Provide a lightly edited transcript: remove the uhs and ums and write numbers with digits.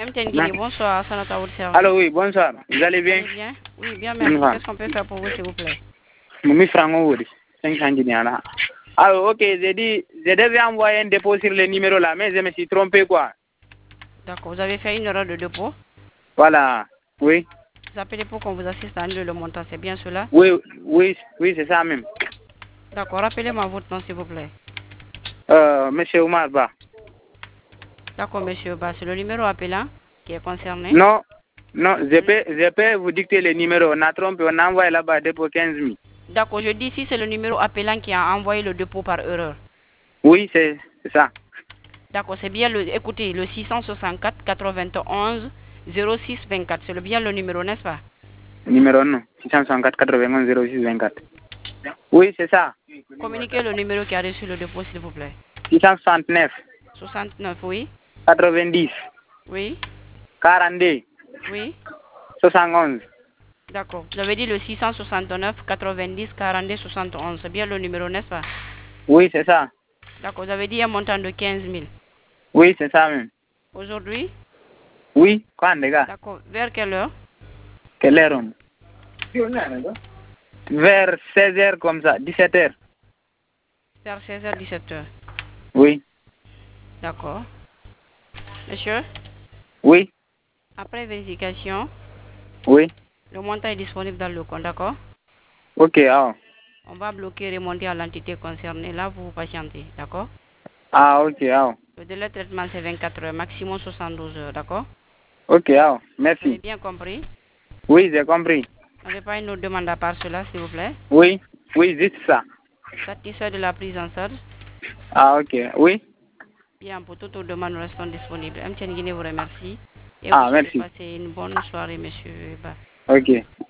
Guinée, bonsoir, ça notre service. Allô, oui, bonsoir. Vous allez bien? Vous allez bien? Oui, bien, merci. Qu'est-ce qu'on peut faire pour vous, s'il vous plaît? Mimi Frango, oui. 500 Guinéens là. Alors, ok, j'ai dit, je devais envoyer un dépôt sur le numéro là, mais je me suis trompé, quoi. D'accord, vous avez fait une erreur de dépôt? Voilà, oui. Vous appelez pour qu'on vous assiste à annuler le montant, c'est bien cela? Oui, oui, oui, c'est ça même. D'accord, rappelez-moi votre nom, s'il vous plaît. Monsieur Omar Ba. D'accord, monsieur Ba, c'est le numéro appelant qui est concerné? Non, non, je peux vous dicter le numéro. On a trompé, on a envoyé là-bas dépôt 15 000. D'accord, je dis si c'est le numéro appelant qui a envoyé le dépôt par erreur. Oui, c'est ça. D'accord, c'est bien le, écoutez, le 664 91 06 24, c'est bien le numéro, n'est-ce pas? Numéro non, 664 91 06 24. Oui, c'est ça. Communiquez le numéro qui a reçu le dépôt, s'il vous plaît. 669. 69, oui. 90. Oui. 42. Oui. 71. D'accord. Vous avez dit le 669 90 42 71. C'est bien le numéro, n'est-ce pas? Oui, c'est ça. D'accord. Vous avez dit un montant de 15 000. Oui, c'est ça même. Aujourd'hui? Oui, quand les gars? D'accord. Vers quelle heure? Quelle heure on? Vers 16h comme ça, 17h. Vers 16h, 17h. Oui. D'accord. Monsieur? Oui. Après vérification, Oui. le montant est disponible dans le compte, d'accord? Ok, ah. On va bloquer et remonter à l'entité concernée. Là, vous patientez, d'accord? Ah, ok, ah. Le délai de traitement, c'est 24 heures, maximum 72 heures, d'accord? Ok, ah. Vous avez Merci. bien compris? Oui, j'ai compris. Vous n'avez pas une autre demande à part cela, s'il vous plaît? Oui. Oui, juste ça. Satisfait de la prise en charge? Ah, ok. Oui. Bien, pour toutes vos demandes, nous restons disponibles. M. Guinée vous remercie et vous Ah, souhaite de merci. passer une bonne soirée, monsieur Ba. Ok.